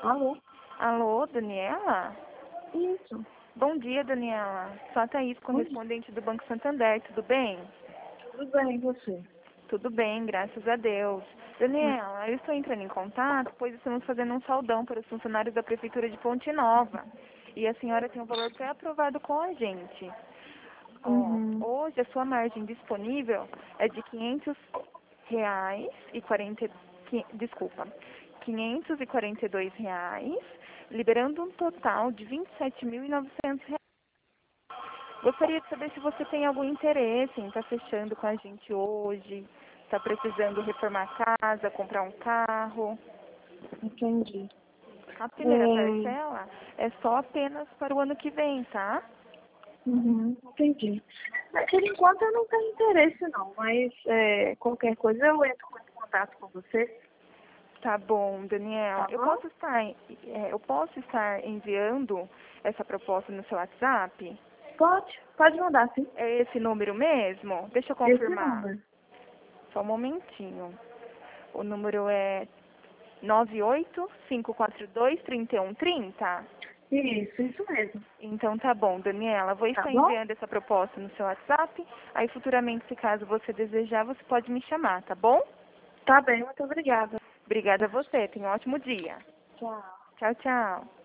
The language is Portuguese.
Alô? Alô, Daniela? Isso. Bom dia, Daniela. Sou a Thaís, correspondente do Banco Santander, tudo bem? Tudo bem, e você? Tudo bem, graças a Deus. Daniela, eu estou entrando em contato, pois estamos fazendo um saldão para os funcionários da Prefeitura de Ponte Nova. E a senhora tem um valor pré-aprovado com a gente. Ó, Uhum. hoje a sua margem disponível é de R$ 500 e 40, desculpa, R$ 542, liberando um total de R$ 27.900. Gostaria de saber se você tem algum interesse em estar fechando com a gente hoje, está precisando reformar a casa, comprar um carro. Entendi. A primeira É, parcela é só apenas para o ano que vem, tá? entendi. Por enquanto eu não tenho interesse não, mas qualquer coisa eu entro em contato com você, Tá bom, Daniela. tá bom? Eu posso estar enviando essa proposta no seu WhatsApp? Pode mandar sim. É esse número mesmo? Deixa eu Esse confirmar. número. Só um momentinho. O número é 985423130. Isso mesmo. Então tá bom, Daniela. Vou Tá estar bom? enviando essa proposta no seu WhatsApp. Aí futuramente, se caso você desejar, você pode me chamar, tá bom? Tá bem, muito obrigada. Obrigada a você. Tenha um ótimo dia. Tchau. Tchau, tchau.